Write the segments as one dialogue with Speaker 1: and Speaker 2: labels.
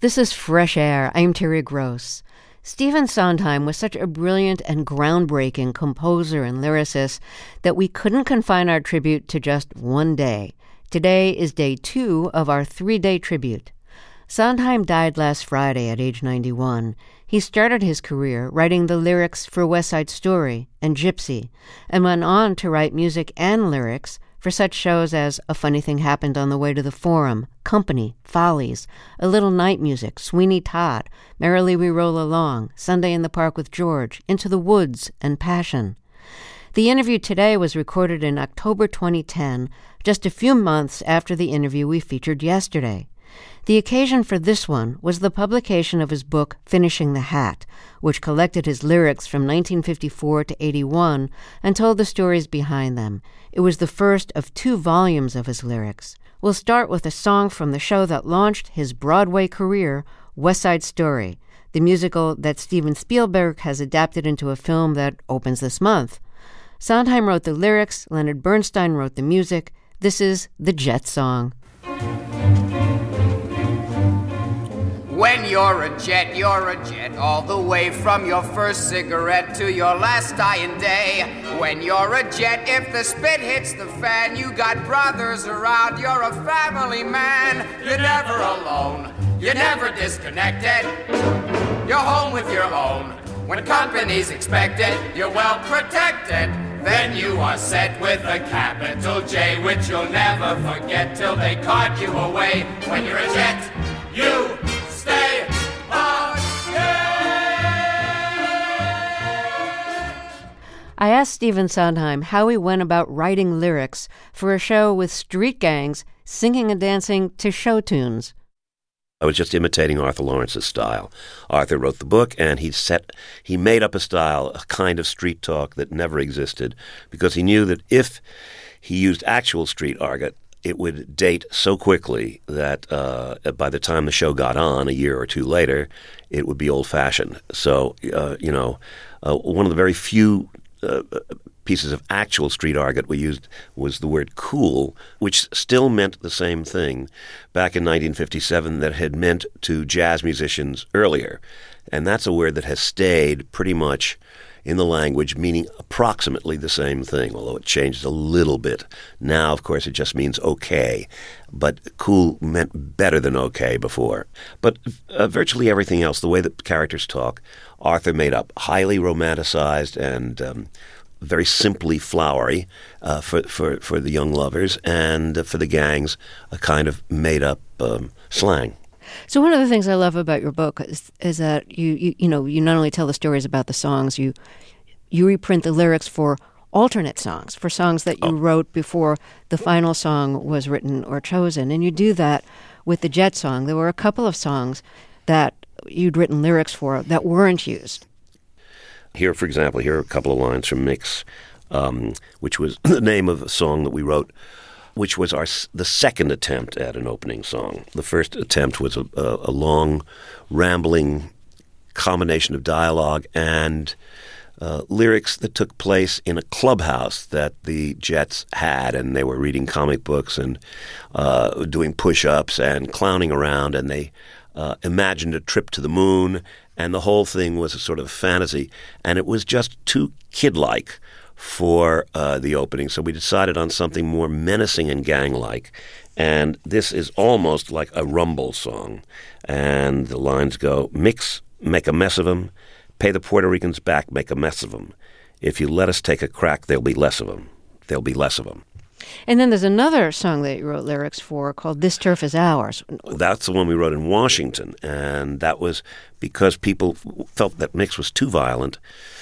Speaker 1: This is Fresh Air. I'm Terry Gross. Stephen Sondheim was such a brilliant and groundbreaking composer and lyricist that we couldn't confine our tribute to just one day. Today is day 2 of our 3-day tribute. Sondheim died last Friday at age 91. He started his career writing the lyrics for West Side Story and Gypsy, and went on to write music and lyrics for such shows as A Funny Thing Happened on the Way to the Forum, Company, Follies, A Little Night Music, Sweeney Todd, Merrily We Roll Along, Sunday in the Park with George, Into the Woods, and Passion. The interview today was recorded in October 2010, just a few months after the interview we featured yesterday. The occasion for this one was the publication of his book, Finishing the Hat, which collected his lyrics from 1954 to 81 and told the stories behind them. It was the first of 2 volumes of his lyrics. We'll start with a song from the show that launched his Broadway career, West Side Story, the musical that Steven Spielberg has adapted into a film that opens this month. Sondheim wrote the lyrics, Leonard Bernstein wrote the music. This is the Jet Song.
Speaker 2: When you're a jet, all the way from your first cigarette to your last dying day. When you're a jet, if the spit hits the fan, you got brothers around, you're a family man. You're never alone, you're never disconnected. You're home with your own. When company's expected, you're well protected. Then you are set with a capital J, which you'll never forget till they cart you away. When you're a jet, you stay on.
Speaker 1: I asked Stephen Sondheim how he went about writing lyrics for a show with street gangs singing and dancing to show tunes.
Speaker 3: I was just imitating Arthur Lawrence's style. Arthur wrote the book, and he made up a style, a kind of street talk that never existed, because he knew that if he used actual street argot, it would date so quickly that by the time the show got on, a year or 2 later, it would be old-fashioned. So, one of the very few pieces of actual street argot we used was the word cool, which still meant the same thing back in 1957 that had meant to jazz musicians earlier. And that's a word that has stayed pretty much in the language, meaning approximately the same thing, although it changed a little bit. Now, of course, it just means okay, but cool meant better than okay before. But virtually everything else, the way that characters talk, Arthur made up, highly romanticized and very simply flowery for the young lovers, and for the gangs, a kind of made-up slang.
Speaker 1: So one of the things I love about your book is that you not only tell the stories about the songs, you reprint the lyrics for alternate songs, for songs that you wrote before the final song was written or chosen. And you do that with the Jet Song. There were a couple of songs that you'd written lyrics for that weren't used.
Speaker 3: Here, for example, here are a couple of lines from Mix, which was the name of a song that we wrote, which was the second attempt at an opening song. The first attempt was a long, rambling combination of dialogue and lyrics that took place in a clubhouse that the Jets had, and they were reading comic books and doing push-ups and clowning around, and they imagined a trip to the moon, and the whole thing was a sort of fantasy, and it was just too kid-like for the opening, so we decided on something more menacing and gang-like. And this is almost like a rumble song. And the lines go, mix, make a mess of 'em, pay the Puerto Ricans back, make a mess of 'em. If you let us take a crack, there'll be less of 'em. There'll be less of 'em.
Speaker 1: And then there's another song that you wrote lyrics for called This Turf Is Ours.
Speaker 3: That's the one we wrote in Washington, and that was because people felt that Mix was too violent.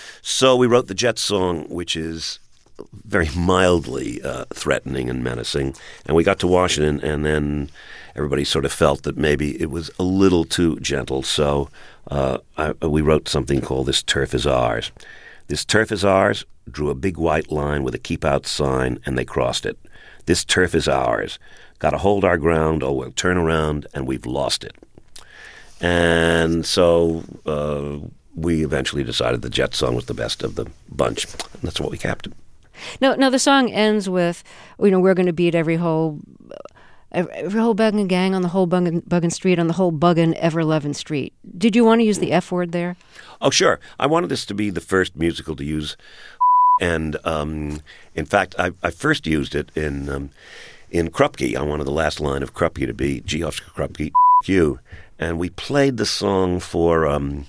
Speaker 3: So we wrote the Jet Song, which is very mildly threatening and menacing. And we got to Washington, and then everybody sort of felt that maybe it was a little too gentle. So we wrote something called This Turf Is Ours. This turf is ours, drew a big white line with a keep out sign, and they crossed it. This turf is ours. Got to hold our ground, or we'll turn around, and we've lost it. And so we eventually decided the Jet Song was the best of the bunch. And that's what we kept.
Speaker 1: Now the song ends with, we're going to beat every hole every whole buggin' gang on the whole buggin' street on the whole buggin' ever-lovin' street. Did you want to use the F word there?
Speaker 3: Oh, sure. I wanted this to be the first musical to use, and in fact, I first used it in Krupke. I wanted the last line of Krupke to be G. Oscar Krupke, you. And we played the song for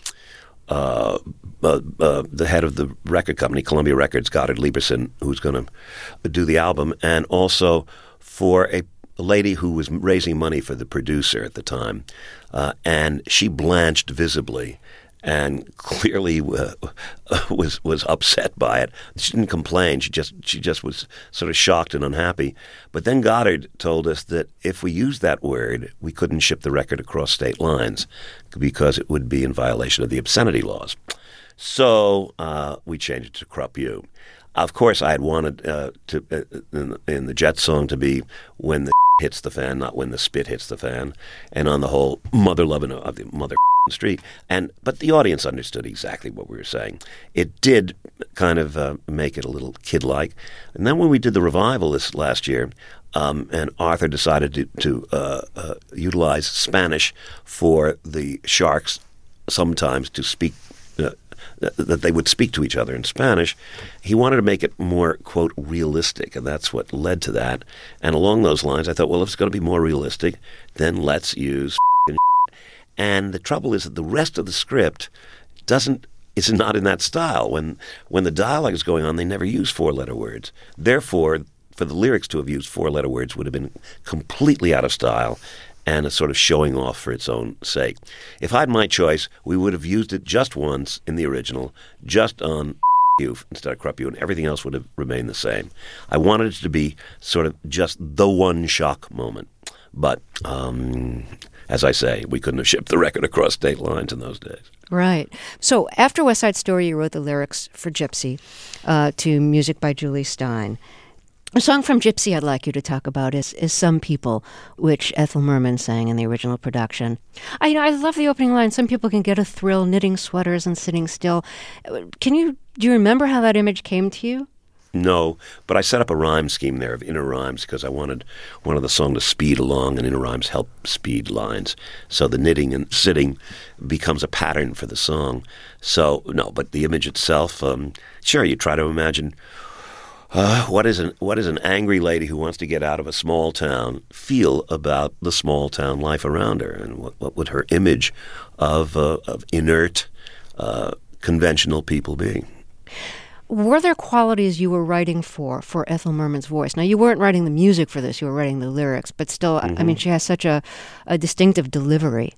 Speaker 3: the head of the record company, Columbia Records, Goddard Lieberson, who's going to do the album, and also for a lady who was raising money for the producer at the time. And she blanched visibly and clearly was upset by it. She didn't complain. She just was sort of shocked and unhappy. But then Goddard told us that if we used that word, we couldn't ship the record across state lines because it would be in violation of the obscenity laws. So we changed it to Krupp You. Of course, I had wanted in the Jet song to be when the hits the fan, not when the spit hits the fan, and on the whole mother loving of the mother street. But the audience understood exactly what we were saying. It did kind of make it a little kid-like. And then when we did the revival this last year, and Arthur decided to utilize Spanish for the Sharks sometimes to speak, that they would speak to each other in Spanish, he wanted to make it more, quote, realistic, and that's what led to that. And along those lines, I thought, well, if it's going to be more realistic, then let's use and the trouble is that the rest of the script is not in that style. When the dialogue is going on, they never use four-letter words. Therefore, for the lyrics to have used four-letter words would have been completely out of style and a sort of showing off for its own sake. If I had my choice, we would have used it just once in the original, just on you instead of Krupp You, and everything else would have remained the same. I wanted it to be sort of just the one shock moment. But as I say, we couldn't have shipped the record across state lines in those days.
Speaker 1: Right. So after West Side Story, you wrote the lyrics for Gypsy to music by Julie Stein. A song from Gypsy I'd like you to talk about is Some People, which Ethel Merman sang in the original production. I love the opening line, some people can get a thrill knitting sweaters and sitting still. Do you remember how that image came to you?
Speaker 3: No, but I set up a rhyme scheme there of inner rhymes because I wanted the song to speed along, and inner rhymes help speed lines. So the knitting and sitting becomes a pattern for the song. So, no, but the image itself, sure, you try to imagine what is an angry lady who wants to get out of a small town feel about the small town life around her, and what would her image of inert, conventional people be?
Speaker 1: Were there qualities you were writing for Ethel Merman's voice? Now, you weren't writing the music for this, you were writing the lyrics, but still, I mean, she has such a distinctive delivery.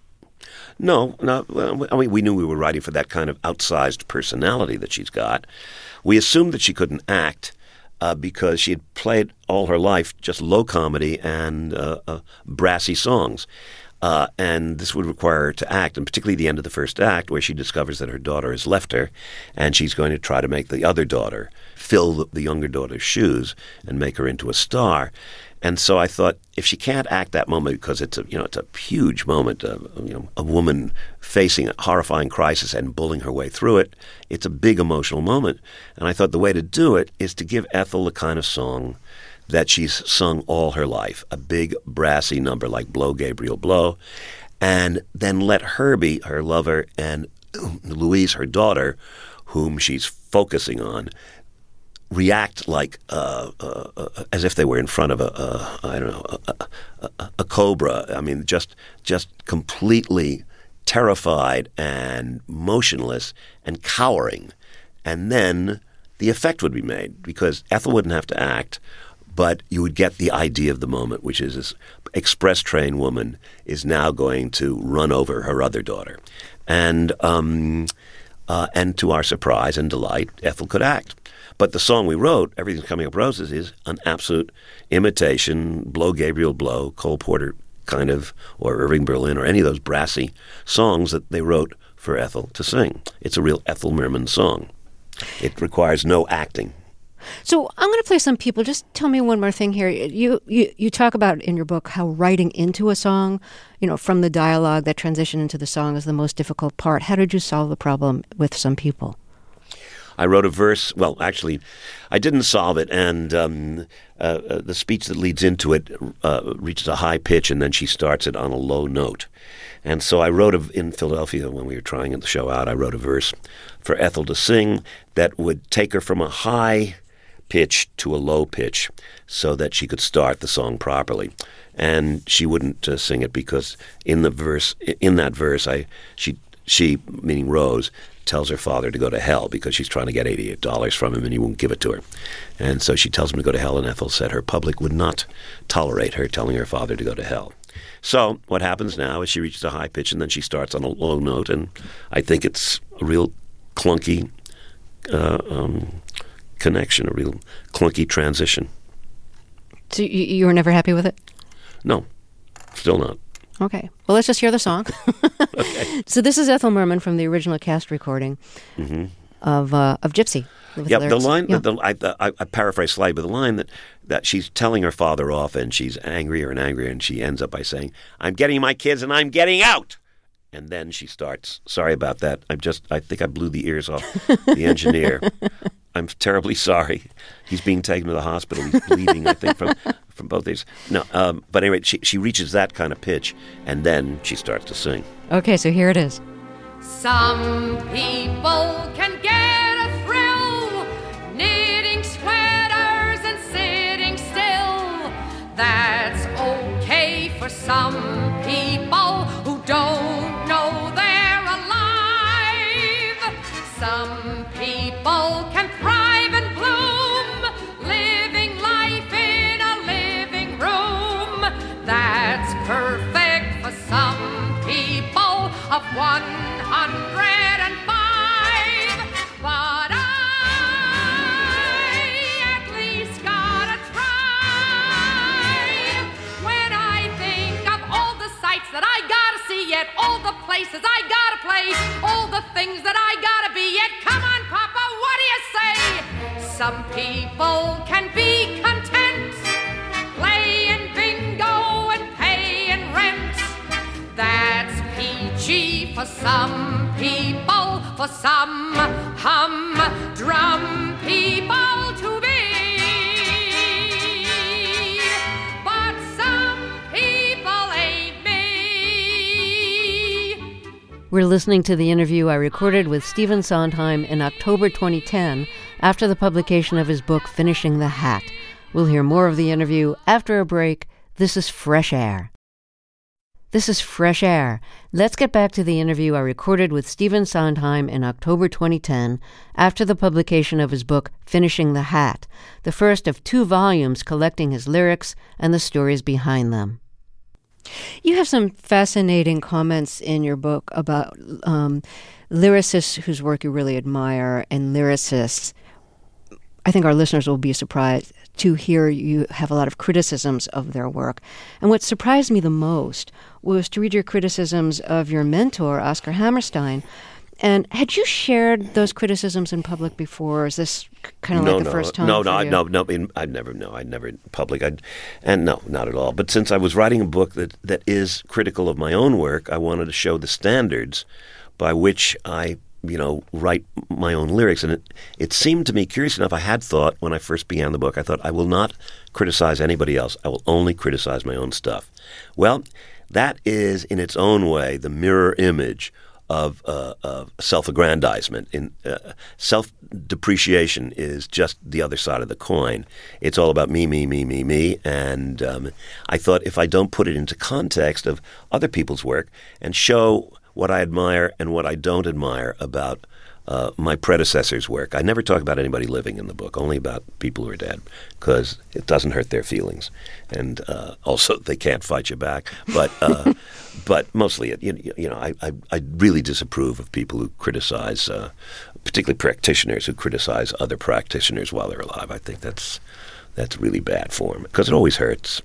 Speaker 3: No, I mean, we knew we were writing for that kind of outsized personality that she's got. We assumed that she couldn't act because she had played all her life just low comedy and brassy songs. And this would require her to act, and particularly the end of the first act where she discovers that her daughter has left her, and she's going to try to make the other daughter fill the younger daughter's shoes and make her into a star. And so I thought, if she can't act that moment, because it's a huge moment, a woman facing a horrifying crisis and bullying her way through it, it's a big emotional moment. And I thought the way to do it is to give Ethel the kind of song that she's sung all her life, a big brassy number like Blow, Gabriel, Blow, and then let Herbie, her lover, and Louise, her daughter, whom she's focusing on, react like as if they were in front of a cobra. I mean, just completely terrified and motionless and cowering. And then the effect would be made because Ethel wouldn't have to act, but you would get the idea of the moment, which is this express train woman is now going to run over her other daughter. And to our surprise and delight, Ethel could act. But the song we wrote, Everything's Coming Up Roses, is an absolute imitation, Blow, Gabriel, Blow, Cole Porter kind of, or Irving Berlin, or any of those brassy songs that they wrote for Ethel to sing. It's a real Ethel Merman song. It requires no acting.
Speaker 1: So I'm going to play Some People. Just tell me one more thing here. You talk about in your book how writing into a song, from the dialogue, that transition into the song is the most difficult part. How did you solve the problem with Some People?
Speaker 3: I wrote a verse. Well, actually, I didn't solve it, and the speech that leads into it reaches a high pitch, and then she starts it on a low note. And so I wrote in Philadelphia, when we were trying the show out, I wrote a verse for Ethel to sing that would take her from a high pitch to a low pitch so that she could start the song properly. And she wouldn't sing it because in that verse, she, meaning Rose, tells her father to go to hell because she's trying to get $88 from him and he won't give it to her. And so she tells him to go to hell, and Ethel said her public would not tolerate her telling her father to go to hell. So what happens now is she reaches a high pitch and then she starts on a low note, and I think it's a real clunky connection, a real clunky transition.
Speaker 1: So you were never happy with it?
Speaker 3: No, still not.
Speaker 1: Okay. Well, let's just hear the song.
Speaker 3: Okay.
Speaker 1: So this is Ethel Merman from the original cast recording of Gypsy.
Speaker 3: Yeah, the line, I paraphrase slightly, but the line that she's telling her father off and she's angrier and angrier, and she ends up by saying, "I'm getting my kids and I'm getting out." And then she starts, sorry about that. I think I blew the ears off the engineer. I'm terribly sorry. He's being taken to the hospital. He's bleeding, I think, from both these. No, but anyway, she reaches that kind of pitch, and then she starts to sing.
Speaker 1: Okay, so here it is.
Speaker 4: Some people can get a thrill knitting sweaters and sitting still. That's okay for some people who don't know they're alive. Some people can thrive and bloom, living life in a living room. That's perfect for some people of 105. But I at least gotta try. When I think of all the sights that I gotta see, yet all the places I gotta play, all the things that I gotta be, yet come on, Papa, what do you say? Some people can be content playing bingo and paying rent. That's peachy for some people, for some humdrum people to be. But some people ain't me.
Speaker 1: We're listening to the interview I recorded with Stephen Sondheim in October 2010 after the publication of his book, Finishing the Hat. We'll hear more of the interview after a break. This is Fresh Air. This is Fresh Air. Let's get back to the interview I recorded with Stephen Sondheim in October 2010 after the publication of his book, Finishing the Hat, the first of 2 volumes collecting his lyrics and the stories behind them. You have some fascinating comments in your book about lyricists whose work you really admire and lyricists. I think our listeners will be surprised to hear you have a lot of criticisms of their work. And what surprised me the most was to read your criticisms of your mentor, Oscar Hammerstein. And had you shared those criticisms in public before? Or is this kind of like the first time for you?
Speaker 3: I'd never in public. No, not at all. But since I was writing a book that is critical of my own work, I wanted to show the standards by which I write my own lyrics. And it seemed to me, curious enough, I had thought when I first began the book, I thought, I will not criticize anybody else. I will only criticize my own stuff. Well, that is, in its own way, the mirror image of self-aggrandizement. Self-depreciation is just the other side of the coin. It's all about me, me, me, me, me. And I thought if I don't put it into context of other people's work and show what I admire and what I don't admire about my predecessors' work. I never talk about anybody living in the book, only about people who are dead, because it doesn't hurt their feelings. And also, they can't fight you back. But mostly, I really disapprove of people who criticize, particularly practitioners who criticize other practitioners while they're alive. I think that's really bad form, because it always hurts.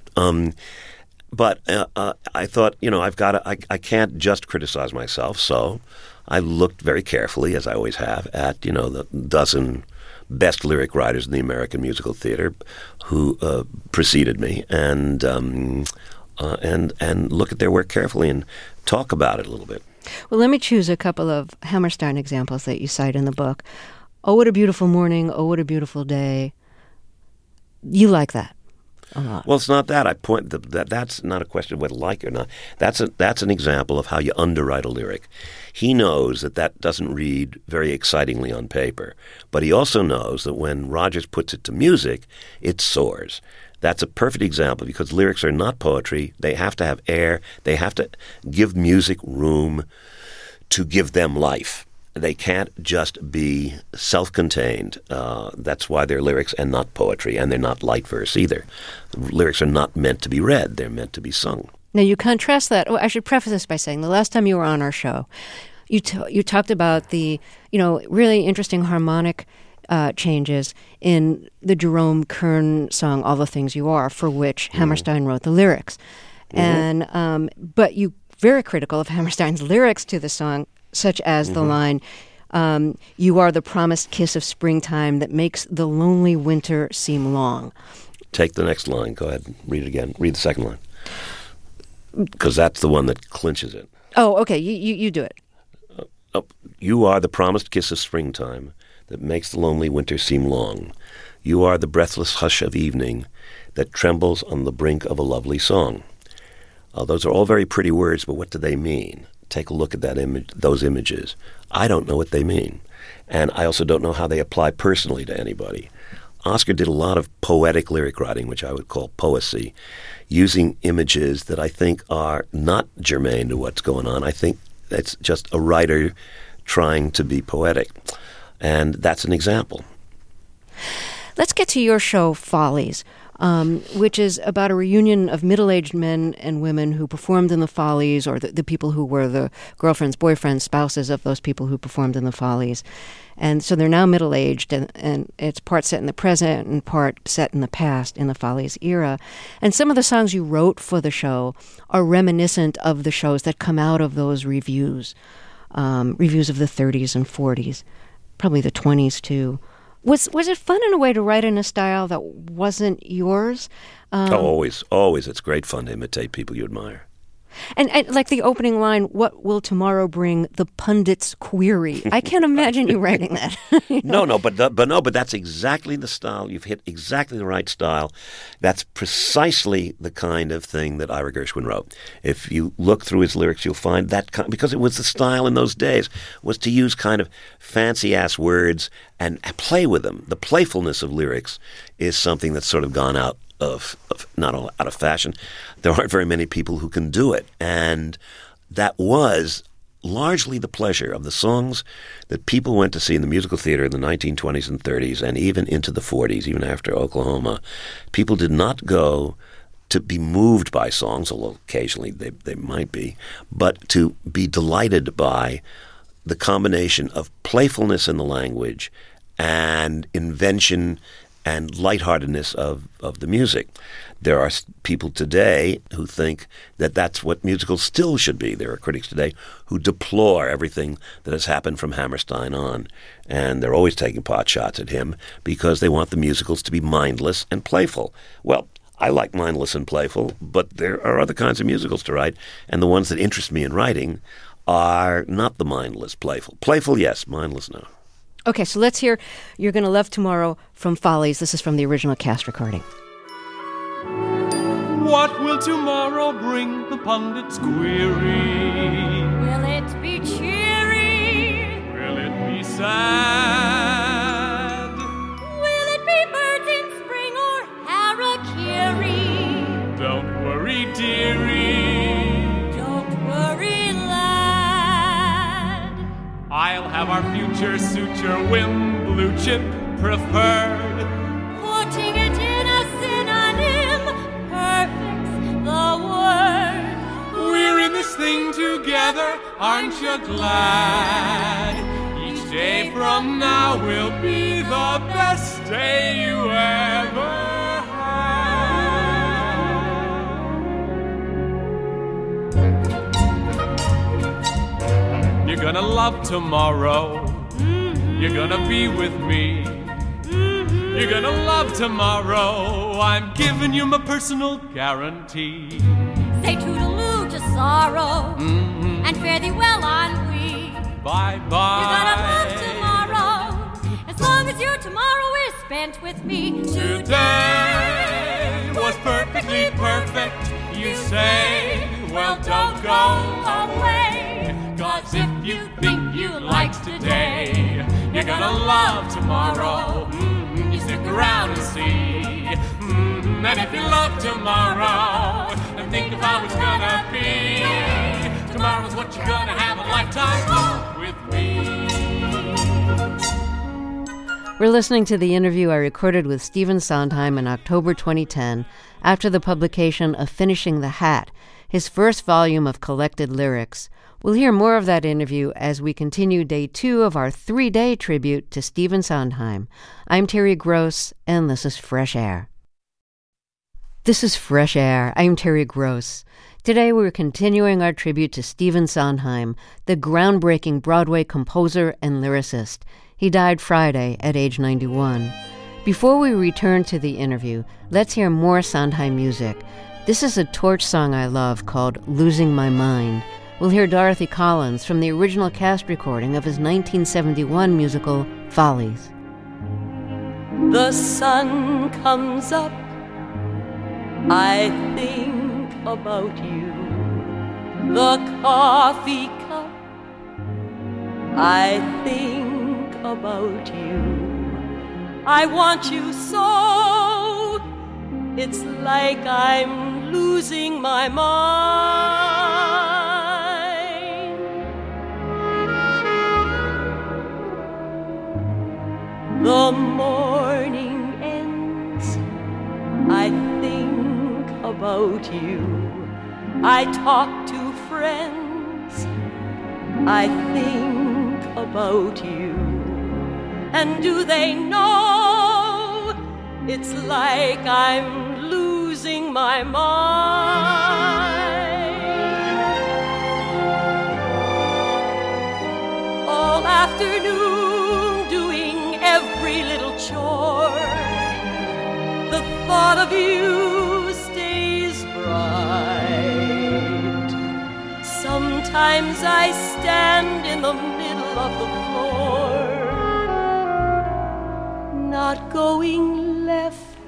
Speaker 3: But I thought, I can't just criticize myself, so I looked very carefully, as I always have, at, the dozen best lyric writers in the American musical theater who preceded me, and look at their work carefully and talk about it a little bit.
Speaker 1: Well, let me choose a couple of Hammerstein examples that you cite in the book. Oh, what a beautiful morning. Oh, what a beautiful day. You like that a lot.
Speaker 3: Well, it's not that. I point that that's not a question of whether like it or not. That's an example of how you underwrite a lyric. He knows that doesn't read very excitingly on paper, but he also knows that when Rodgers puts it to music, it soars. That's a perfect example because lyrics are not poetry. They have to have air. They have to give music room to give them life. They can't just be self-contained. That's why they're lyrics and not poetry, and they're not light verse either. Lyrics are not meant to be read. They're meant to be sung.
Speaker 1: Now, you contrast that. Oh, I should preface this by saying the last time you were on our show, you talked about the really interesting harmonic changes in the Jerome Kern song "All the Things You Are," for which Hammerstein wrote the lyrics. And but you very critical of Hammerstein's lyrics to the song, such as the line, "You are the promised kiss of springtime that makes the lonely winter seem long."
Speaker 3: Take the next line. Go ahead and read it again. Read the second line. Because that's the one that clinches it.
Speaker 1: Oh, okay. You do it.
Speaker 3: You are the promised kiss of springtime that makes the lonely winter seem long. You are the breathless hush of evening that trembles on the brink of a lovely song. Those are all very pretty words, but what do they mean? Take a look at those images. I don't know what they mean. And I also don't know how they apply personally to anybody. Oscar did a lot of poetic lyric writing, which I would call poesy, using images that I think are not germane to what's going on. I think it's just a writer trying to be poetic. And that's an example.
Speaker 1: Let's get to your show, Follies, which is about a reunion of middle-aged men and women who performed in the Follies, or the people who were the girlfriends, boyfriends, spouses of those people who performed in the Follies. And so they're now middle-aged, and it's part set in the present and part set in the past, in the Follies era. And some of the songs you wrote for the show are reminiscent of the shows that come out of those reviews of the 30s and 40s, probably the 20s too. Was it fun in a way to write in a style that wasn't yours?
Speaker 3: Always. It's great fun to imitate people you admire.
Speaker 1: And like the opening line, "What will tomorrow bring? The pundits query." I can't imagine you writing that.
Speaker 3: But that's exactly the style. You've hit exactly the right style. That's precisely the kind of thing that Ira Gershwin wrote. If you look through his lyrics, you'll find that because it was the style in those days was to use kind of fancy-ass words and play with them. The playfulness of lyrics is something that's sort of gone out of not all out of fashion. There aren't very many people who can do it. And that was largely the pleasure of the songs that people went to see in the musical theater in the 1920s and 30s and even into the 40s, even after Oklahoma. People did not go to be moved by songs, although occasionally they might be, but to be delighted by the combination of playfulness in the language and invention and lightheartedness of the music. There are people today who think that that's what musicals still should be. There are critics today who deplore everything that has happened from Hammerstein on, and they're always taking pot shots at him because they want the musicals to be mindless and playful. Well, I like mindless and playful, but there are other kinds of musicals to write, and the ones that interest me in writing are not the mindless, playful. Playful, yes. Mindless, no.
Speaker 1: Okay, so let's hear "You're Gonna Love Tomorrow" from Follies. This is from the original cast recording.
Speaker 5: What will tomorrow bring? The pundits query.
Speaker 4: Will it be cheery?
Speaker 5: Will it be sad?
Speaker 4: Will it be birds in spring or harakiri?
Speaker 5: Don't worry, dearie.
Speaker 4: Don't worry, lad.
Speaker 5: I'll have our future suit your whim, blue chip preferred.
Speaker 4: Putting it in a synonym, perfect's the word.
Speaker 5: We're in this thing together, aren't you glad? Each day from now will be the best day you ever had. You're gonna love tomorrow. You're gonna be with me. You're gonna love tomorrow. I'm giving you my personal guarantee.
Speaker 4: Say toodaloo to sorrow, and fare thee well, ennui.
Speaker 5: Bye-bye.
Speaker 4: You're gonna love tomorrow as
Speaker 6: spent with me.
Speaker 5: Today was perfectly perfect, you say. Well, don't go away, 'cause if you think you liked today, you're gonna love tomorrow. You stick around and see. And if you love tomorrow, then think of how it's gonna be. Tomorrow's what you're gonna have a lifetime of with me.
Speaker 1: We're listening to the interview I recorded with Stephen Sondheim in October 2010 after the publication of Finishing the Hat, his first volume of collected lyrics. We'll hear more of that interview as we continue day 2 of our 3-day tribute to Stephen Sondheim. I'm Terry Gross, and this is Fresh Air. This is Fresh Air. I'm Terry Gross. Today we're continuing our tribute to Stephen Sondheim, the groundbreaking Broadway composer and lyricist. He died Friday at age 91. Before we return to the interview, let's hear more Sondheim music. This is a Torch song I love called Losing My Mind. We'll hear Dorothy Collins from the original cast recording of his 1971 musical, Follies.
Speaker 6: The sun comes up, I think about you. The coffee cup, I think about you. I want you so, it's like I'm losing my mind. The morning ends, I think about you. I talk to friends, I think about you. And do they know it's like I'm losing my mind? All afternoon doing every little chore, the thought of you stays bright. Sometimes I stand in the middle of the floor, not going left,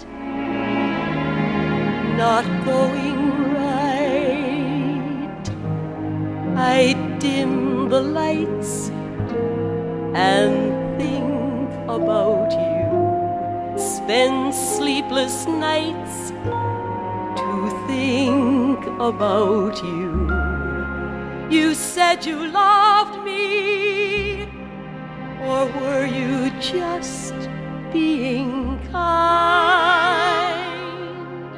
Speaker 6: not going right. I dim the lights and think about you. Spend sleepless nights to think about you. You said you loved me, or were you just being kind?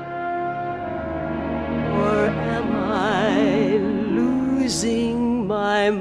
Speaker 6: Or am I losing my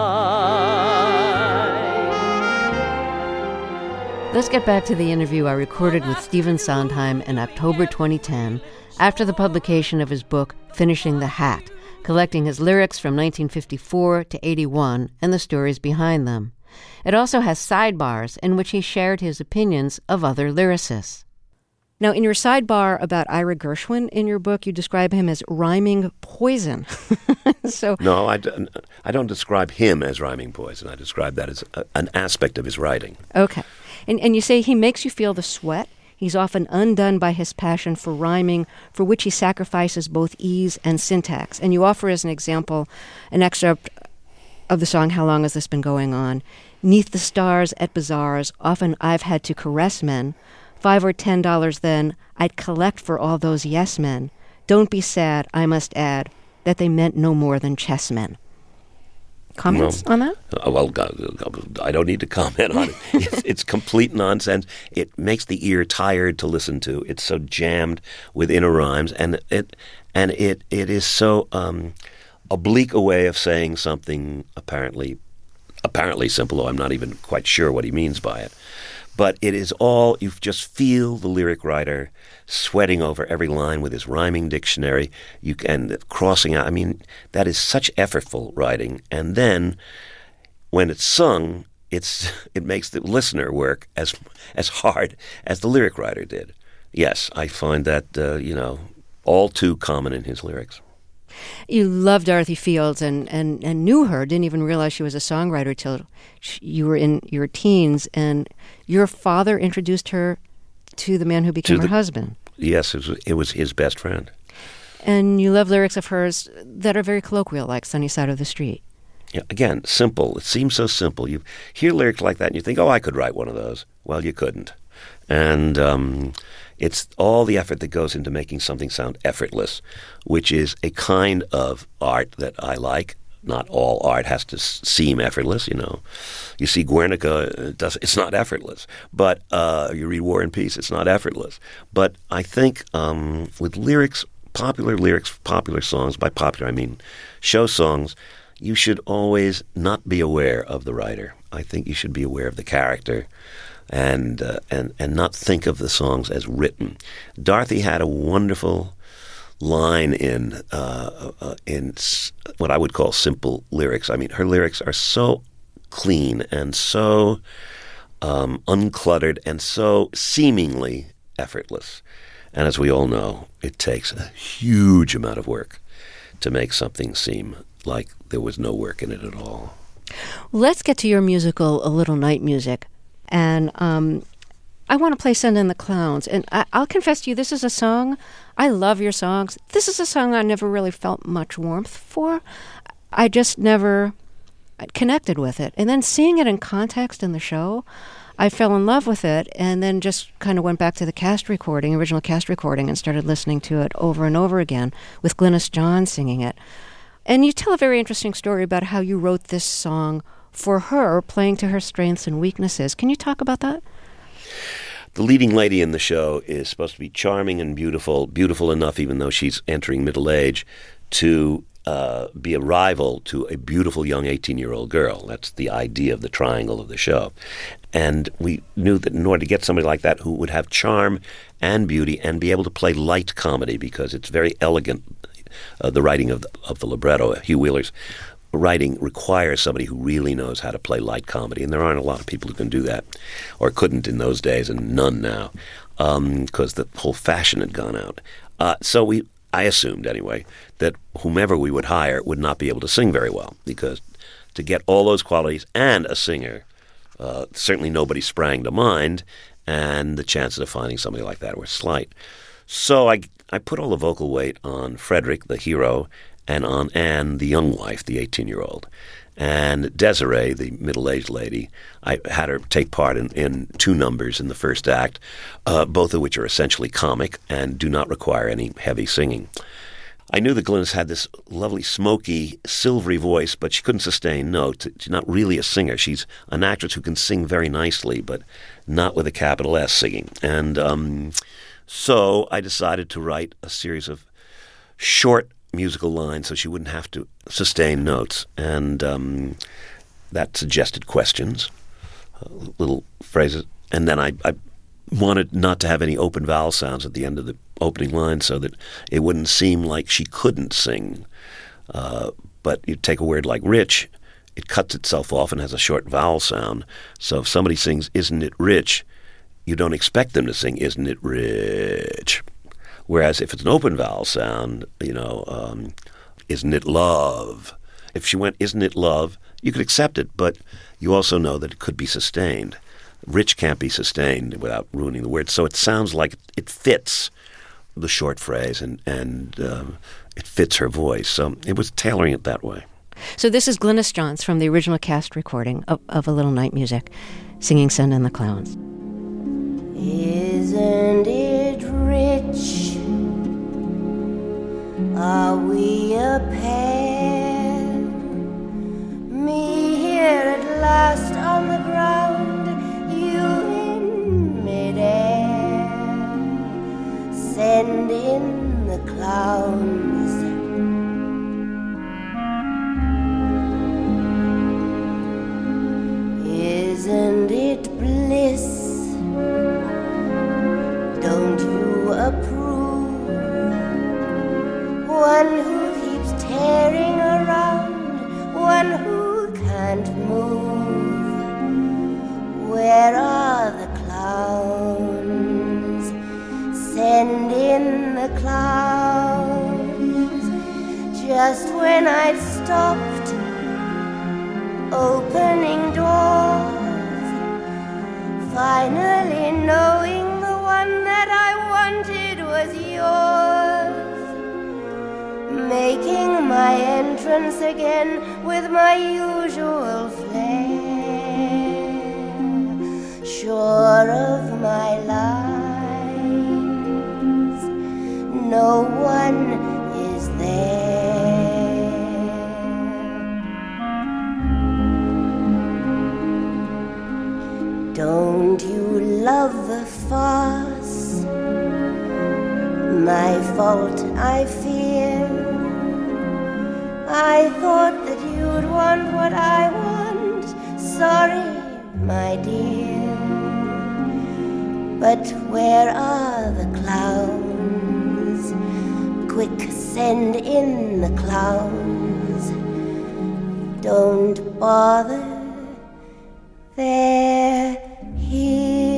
Speaker 6: mind?
Speaker 1: Let's get back to the interview I recorded with Stephen Sondheim in October 2010 after the publication of his book, Finishing the Hat, collecting his lyrics from 1954 to 81 and the stories behind them. It also has sidebars in which he shared his opinions of other lyricists. Now, in your sidebar about Ira Gershwin in your book, you describe him as rhyming poison.
Speaker 3: No, I don't describe him as rhyming poison. I describe that as an aspect of his writing.
Speaker 1: Okay. And you say he makes you feel the sweat. He's often undone by his passion for rhyming, for which he sacrifices both ease and syntax. And you offer as an example an excerpt of the song How Long Has This Been Going On? "'Neath the stars at bazaars, often I've had to caress men. $5 or $10 then, I'd collect for all those yes men. Don't be sad, I must add, that they meant no more than chessmen." Comments on that?
Speaker 3: Well, I don't need to comment on it. It's complete nonsense. It makes the ear tired to listen to. It's so jammed with inner rhymes, and it is so oblique a way of saying something apparently simple, though I'm not even quite sure what he means by it. But it is all, you just feel the lyric writer sweating over every line with his rhyming dictionary, and crossing out. I mean, that is such effortful writing. And then when it's sung, it makes the listener work as hard as the lyric writer did. Yes, I find that, all too common in his lyrics.
Speaker 1: You loved Dorothy Fields and knew her, didn't even realize she was a songwriter till you were in your teens, and your father introduced her to the man who became her husband.
Speaker 3: Yes, it was his best friend.
Speaker 1: And you love lyrics of hers that are very colloquial, like Sunny Side of the Street.
Speaker 3: Yeah, again, simple. It seems so simple. You hear lyrics like that and you think, oh, I could write one of those. Well, you couldn't. And it's all the effort that goes into making something sound effortless, which is a kind of art that I like. Not all art has to seem effortless, you know. You see Guernica, it's not effortless. But you read War and Peace, it's not effortless. But I think with lyrics, popular songs, by popular I mean show songs, you should always not be aware of the writer. I think you should be aware of the character and not think of the songs as written. Dorothy had a wonderful line in what I would call simple lyrics. I mean, her lyrics are so clean and so uncluttered and so seemingly effortless. And as we all know, it takes a huge amount of work to make something seem like there was no work in it at all.
Speaker 1: Let's get to your musical, A Little Night Music. And I want to play Send in the Clowns. And I'll confess to you, this is a song, I love your songs. This is a song I never really felt much warmth for. I just never connected with it. And then seeing it in context in the show, I fell in love with it and then just kind of went back to the original cast recording, and started listening to it over and over again with Glynis John singing it. And you tell a very interesting story about how you wrote this song for her, playing to her strengths and weaknesses. Can you talk about that?
Speaker 3: The leading lady in the show is supposed to be charming and beautiful enough, even though she's entering middle age, to be a rival to a beautiful young 18-year-old girl. That's the idea of the triangle of the show. And we knew that in order to get somebody like that who would have charm and beauty and be able to play light comedy, because it's very elegant, the writing of the libretto, Hugh Wheeler's writing requires somebody who really knows how to play light comedy, and there aren't a lot of people who can do that, or couldn't in those days, and none now, because the whole fashion had gone out. So I assumed, anyway, that whomever we would hire would not be able to sing very well, because to get all those qualities and a singer, certainly nobody sprang to mind, and the chances of finding somebody like that were slight. So I put all the vocal weight on Frederick, the hero, and on Anne, the young wife, the 18-year-old. And Desiree, the middle-aged lady, I had her take part in 2 numbers in the first act, both of which are essentially comic and do not require any heavy singing. I knew that Glynis had this lovely, smoky, silvery voice, but she couldn't sustain notes. She's not really a singer. She's an actress who can sing very nicely, but not with a capital S singing. And so I decided to write a series of short musical lines so she wouldn't have to sustain notes. And that suggested questions, little phrases. And then I wanted not to have any open vowel sounds at the end of the opening line so that it wouldn't seem like she couldn't sing. But you take a word like rich, it cuts itself off and has a short vowel sound. So if somebody sings, "Isn't it rich?" you don't expect them to sing, "Isn't it rich?" Whereas if it's an open vowel sound, "Isn't it love?" If she went, "Isn't it love?" you could accept it, but you also know that it could be sustained. Rich can't be sustained without ruining the word. So it sounds like it fits the short phrase and it fits her voice. So it was tailoring it that way.
Speaker 1: So this is Glynis Johns from the original cast recording of A Little Night Music, singing Send in the Clowns.
Speaker 7: Isn't it rich? Are we a pair? Me here at last on the ground, you in midair. Send in the clowns. Isn't it bliss? Don't you approve? One who keeps tearing around, one who can't move. Where are the clowns? Send in the clowns. Just when I'd stopped opening doors, finally knowing the one my entrance again with my usual flair, sure of my lines, no one is there. Don't you love the farce? My fault, I fear. I thought that you'd want what I want. Sorry, my dear. But where are the clowns? Quick, send in the clowns. Don't bother, they're here.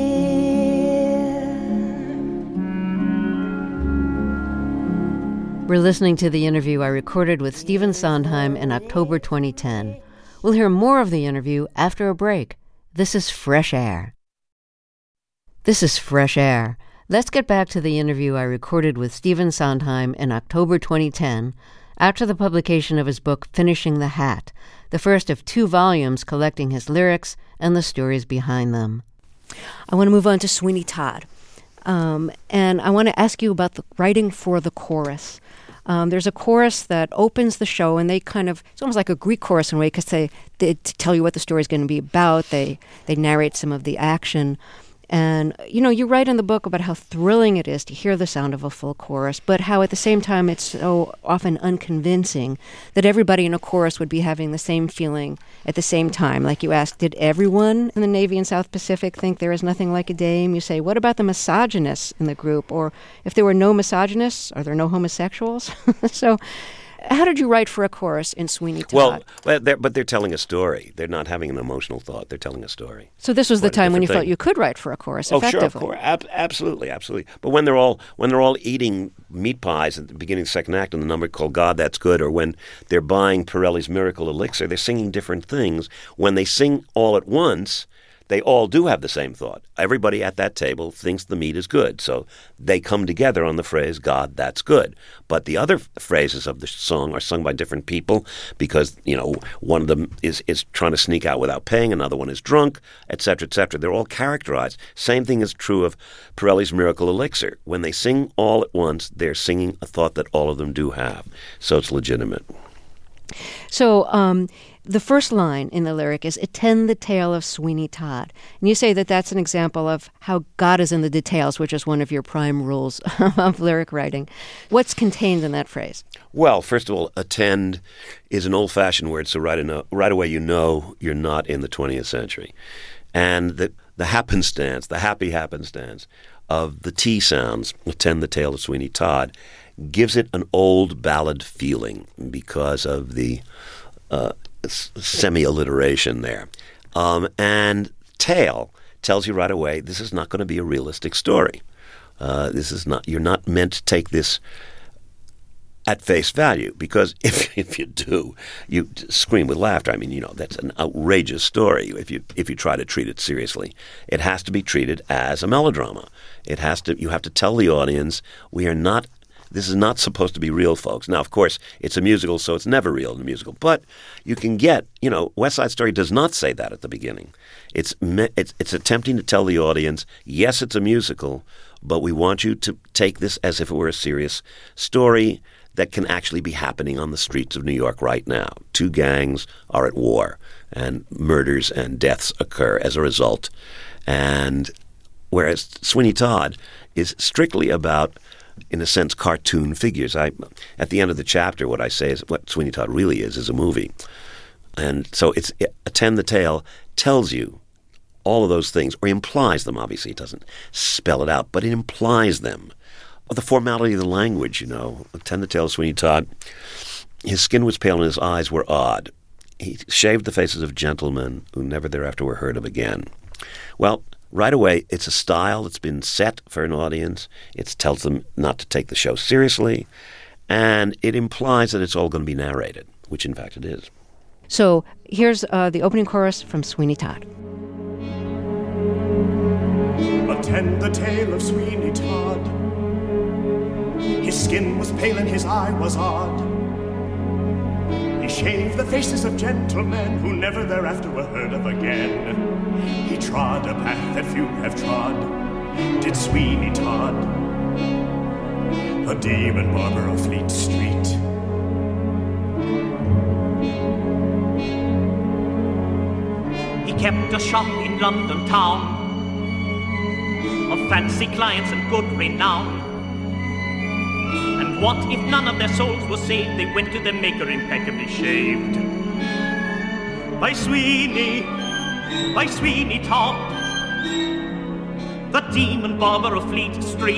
Speaker 1: We're listening to the interview I recorded with Stephen Sondheim in October 2010. We'll hear more of the interview after a break. This is Fresh Air. This is Fresh Air. Let's get back to the interview I recorded with Stephen Sondheim in October 2010 after the publication of his book Finishing the Hat, the first of 2 volumes collecting his lyrics and the stories behind them.
Speaker 8: I want to move on to Sweeney Todd. And I want to ask you about the writing for the chorus. There's a chorus that opens the show, and they it's almost like a Greek chorus in a way, because they tell you what the story is going to be about. They narrate some of the action. And, you write in the book about how thrilling it is to hear the sound of a full chorus, but how at the same time it's so often unconvincing that everybody in a chorus would be having the same feeling at the same time. Like you asked, did everyone in the Navy and South Pacific think there is nothing like a dame? You say, what about the misogynists in the group? Or if there were no misogynists, are there no homosexuals? So how did you write for a chorus in Sweeney Todd?
Speaker 3: Well, they're telling a story. They're not having an emotional thought. They're telling a story.
Speaker 8: So this was the time when you felt you could write for a chorus effectively.
Speaker 3: Oh, sure, of course. Absolutely. But when they're all eating meat pies at the beginning of the second act in the number called God That's Good, or when they're buying Pirelli's Miracle Elixir, they're singing different things. When they sing all at once, they all do have the same thought. Everybody at that table thinks the meat is good, so they come together on the phrase, God, that's good. But the other phrases of the song are sung by different people because, one of them is trying to sneak out without paying, another one is drunk, etc., etc. They're all characterized. Same thing is true of Pirelli's Miracle Elixir. When they sing all at once, they're singing a thought that all of them do have, so it's legitimate.
Speaker 8: So, the first line in the lyric is, attend the tale of Sweeney Todd. And you say that that's an example of how God is in the details, which is one of your prime rules of lyric writing. What's contained in that phrase?
Speaker 3: Well, first of all, attend is an old-fashioned word, so right away you know you're not in the 20th century. And the happenstance, the happy happenstance of the T sounds, attend the tale of Sweeney Todd, gives it an old ballad feeling because of the semi-alliteration there. And tale tells you right away this is not going to be a realistic story. You're not meant to take this at face value, because if you do, you scream with laughter. I mean, that's an outrageous story if you try to treat it seriously. It has to be treated as a melodrama. You have to tell the audience this is not supposed to be real, folks. Now, of course, it's a musical, so it's never real in a musical. But you can get, West Side Story does not say that at the beginning. It's attempting to tell the audience, yes, it's a musical, but we want you to take this as if it were a serious story that can actually be happening on the streets of New York right now. 2 gangs are at war, and murders and deaths occur as a result. And whereas Sweeney Todd is strictly about, in a sense, cartoon figures. At the end of the chapter, what I say is what Sweeney Todd really is a movie. And so Attend the Tale tells you all of those things, or implies them. Obviously, it doesn't spell it out, but it implies them. The formality of the language, Attend the Tale of Sweeney Todd. His skin was pale and his eyes were odd. He shaved the faces of gentlemen who never thereafter were heard of again. Well, right away, it's a style that's been set for an audience. It tells them not to take the show seriously, and it implies that it's all going to be narrated, which in fact it is.
Speaker 8: So here's the opening chorus from Sweeney Todd.
Speaker 9: Attend the tale of Sweeney Todd. His skin was pale and his eye was odd. He shaved the faces of gentlemen who never thereafter were heard of again. He trod a path that few have trod, did Sweeney Todd, a demon barber of Fleet Street.
Speaker 10: He kept a shop in London town of fancy clients and good renown. And what if none of their souls were saved? They went to their maker impeccably shaved. By Sweeney Todd, the demon barber of Fleet Street.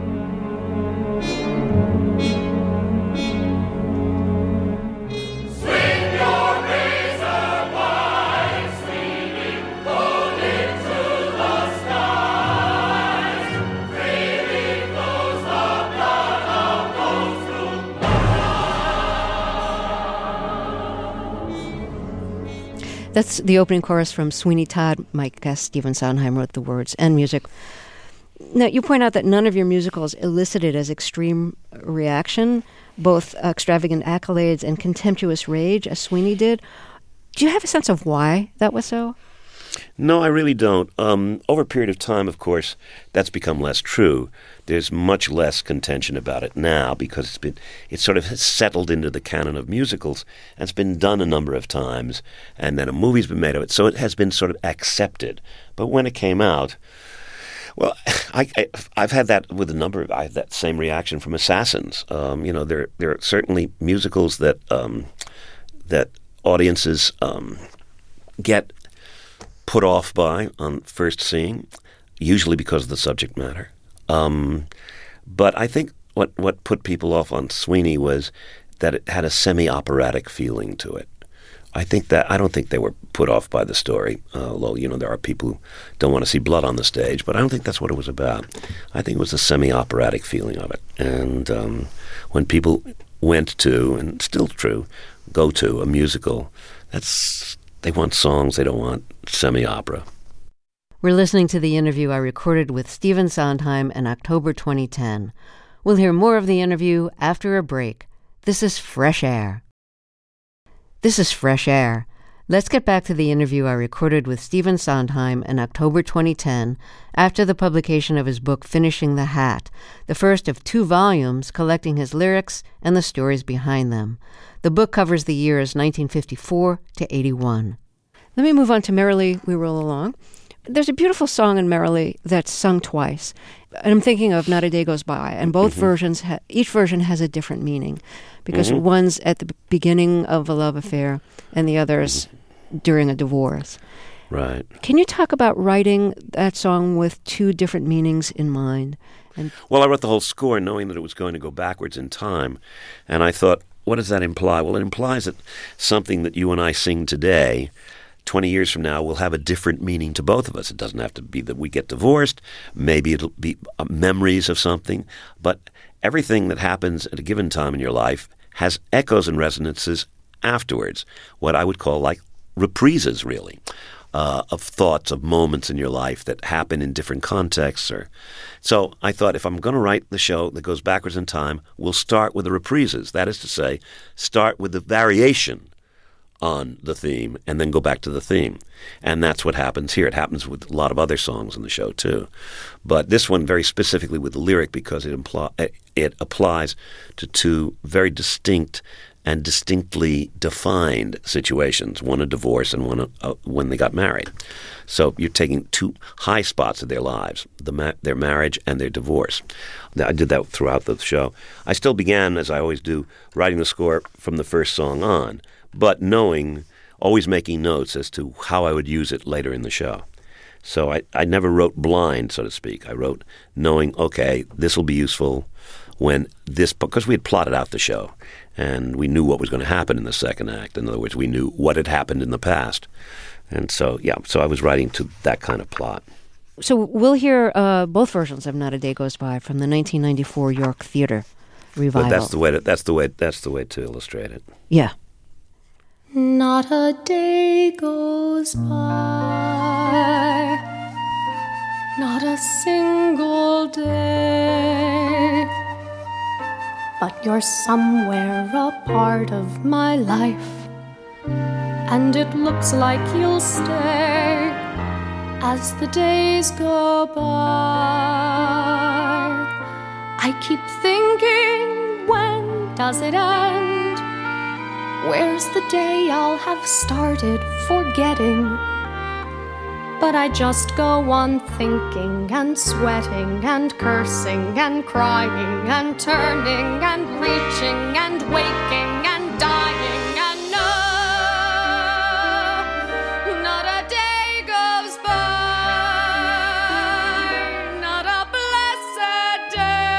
Speaker 8: That's the opening chorus from Sweeney Todd. My guest, Stephen Sondheim, wrote the words and music. Now, you point out that none of your musicals elicited as extreme reaction, both extravagant accolades and contemptuous rage, as Sweeney did. Do you have a sense of why that was so?
Speaker 3: No, I really don't. Over a period of time, of course, that's become less true. There's much less contention about it now because it sort of has settled into the canon of musicals, and it's been done a number of times, and then a movie's been made of it, so it has been sort of accepted. But when it came out, well, I've had that with I had that same reaction from Assassins. There are certainly musicals that audiences get put off by on first seeing, usually because of the subject matter. But I think what put people off on Sweeney was that it had a semi-operatic feeling to it. I don't think they were put off by the story, although, there are people who don't want to see blood on the stage, but I don't think that's what it was about. I think it was a semi-operatic feeling of it. And when people went to, and still true, go to a musical, they want songs, they don't want semi-opera.
Speaker 1: We're listening to the interview I recorded with Stephen Sondheim in October 2010. We'll hear more of the interview after a break. This is Fresh Air. This is Fresh Air. Let's get back to the interview I recorded with Stephen Sondheim in October 2010 after the publication of his book Finishing the Hat, the first of 2 volumes collecting his lyrics and the stories behind them. The book covers the years 1954 to 81. Let me move on to Merrily We Roll Along. There's a beautiful song in Merrily that's sung twice. And I'm thinking of Not a Day Goes By. And both versions, each version has a different meaning. Because one's at the beginning of a love affair and the other's during a divorce.
Speaker 3: Right.
Speaker 8: Can you talk about writing that song with 2 different meanings in mind?
Speaker 3: Well, I wrote the whole score knowing that it was going to go backwards in time. And I thought, what does that imply? Well, it implies that something that you and I sing today 20 years from now will have a different meaning to both of us. It doesn't have to be that we get divorced. Maybe it'll be memories of something. But everything that happens at a given time in your life has echoes and resonances afterwards, what I would call like reprises, really, of thoughts, of moments in your life that happen in different contexts. So I thought if I'm going to write the show that goes backwards in time, we'll start with the reprises. That is to say, start with the variation on the theme and then go back to the theme. And that's what happens here. It happens with a lot of other songs in the show too. But this one very specifically with the lyric because it applies to 2 very distinct and distinctly defined situations, one a divorce and one when they got married. So you're taking 2 high spots of their lives, their marriage and their divorce. I did that throughout the show. I still began, as I always do, writing the score from the first song on, but always making notes as to how I would use it later in the show. So I never wrote blind, so to speak. I wrote knowing, okay, this will be useful because we had plotted out the show and we knew what was going to happen in the second act. In other words, we knew what had happened in the past. And so I was writing to that kind of plot.
Speaker 8: So we'll hear both versions of Not a Day Goes By from the 1994 York Theatre revival.
Speaker 3: But that's the way to illustrate it.
Speaker 8: Yeah.
Speaker 6: Not a day goes by, not a single day,
Speaker 11: but you're somewhere a part of my life. And it looks like you'll stay as the days go by. I keep thinking, when does it end? Where's the day I'll have started forgetting? But I just go on thinking and sweating and cursing and crying and turning and reaching and waking and dying, and no, not a day goes by, not a blessed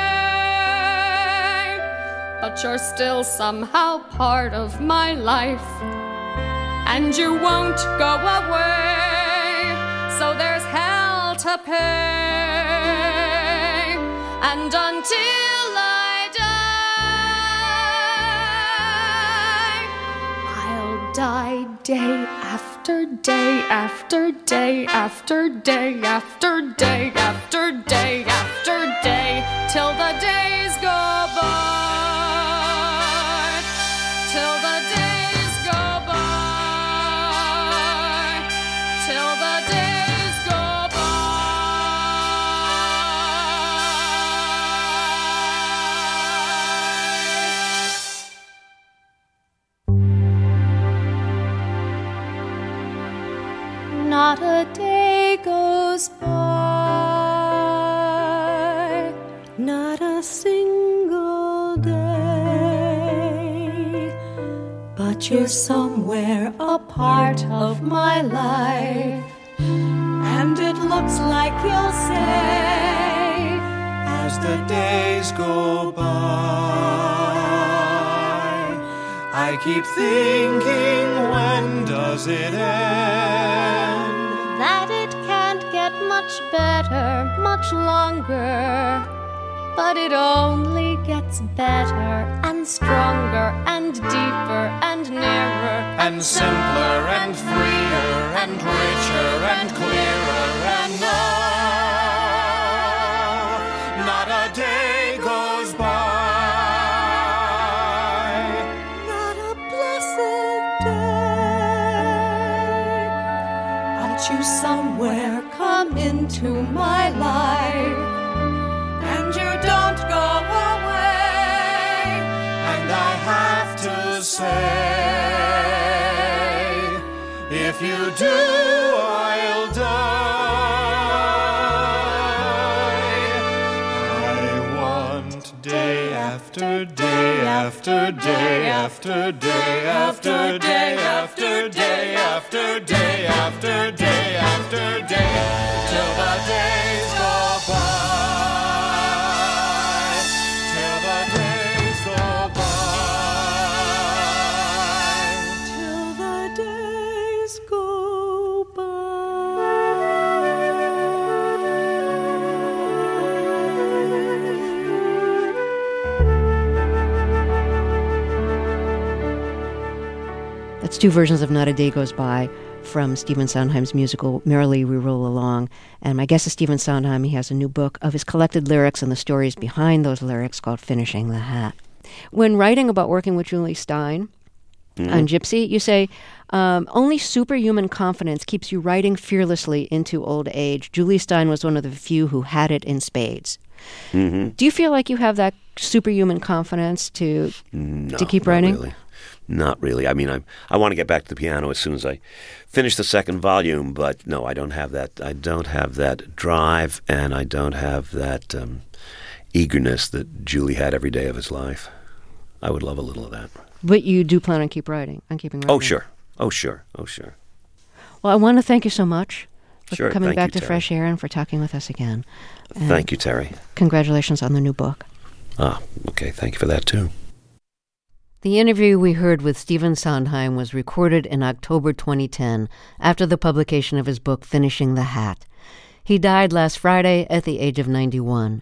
Speaker 11: day, but you're still somehow part of my life, and you won't go away. So there's hell to pay, and until I die, I'll die day after day after day after day after day after day after day, till the days go by, till the days go by, till the days. Not a day goes by, not a single day, but you're somewhere a part of my life, and it looks like you'll say,
Speaker 9: as the days go by, I keep thinking, when does it end?
Speaker 11: That it can't get much better, much longer, but it only gets better and stronger and deeper and nearer
Speaker 9: and simpler and freer and richer and clearer, and no, not a day goes by,
Speaker 11: not a blessed day, but you somewhere come into my life, and you don't go away,
Speaker 9: and I have to say, if you do, I'll die. I want day after day after day after day after day after day after day after day after day, till the days go by, till the days go by,
Speaker 11: till the days go
Speaker 8: That's two versions of Not a Day Goes By from Stephen Sondheim's musical Merrily We Roll Along. And my guest is Stephen Sondheim. He has a new book of his collected lyrics and the stories behind those lyrics called Finishing the Hat. When writing about working with Julie Stein on Gypsy, you say, only superhuman confidence keeps you writing fearlessly into old age. Julie Stein was one of the few who had it in spades.
Speaker 3: Mm-hmm.
Speaker 8: Do you feel like you have that superhuman confidence to keep writing?
Speaker 3: Not really. Not really. I mean, I want to get back to the piano as soon as I finish the second volume, but no, I don't have that. I don't have that drive, and I don't have that eagerness that Julie had every day of his life. I would love a little of that.
Speaker 8: But you do plan on keeping writing?
Speaker 3: Oh, sure. Oh, sure. Oh, sure.
Speaker 8: Well, I want to thank you so much for coming back to
Speaker 3: Terry.
Speaker 8: Fresh Air and for talking with us again. And
Speaker 3: thank you, Terry.
Speaker 8: Congratulations on the new book.
Speaker 3: Ah, okay. Thank you for that, too.
Speaker 1: The interview we heard with Stephen Sondheim was recorded in October 2010 after the publication of his book, Finishing the Hat. He died last Friday at the age of 91.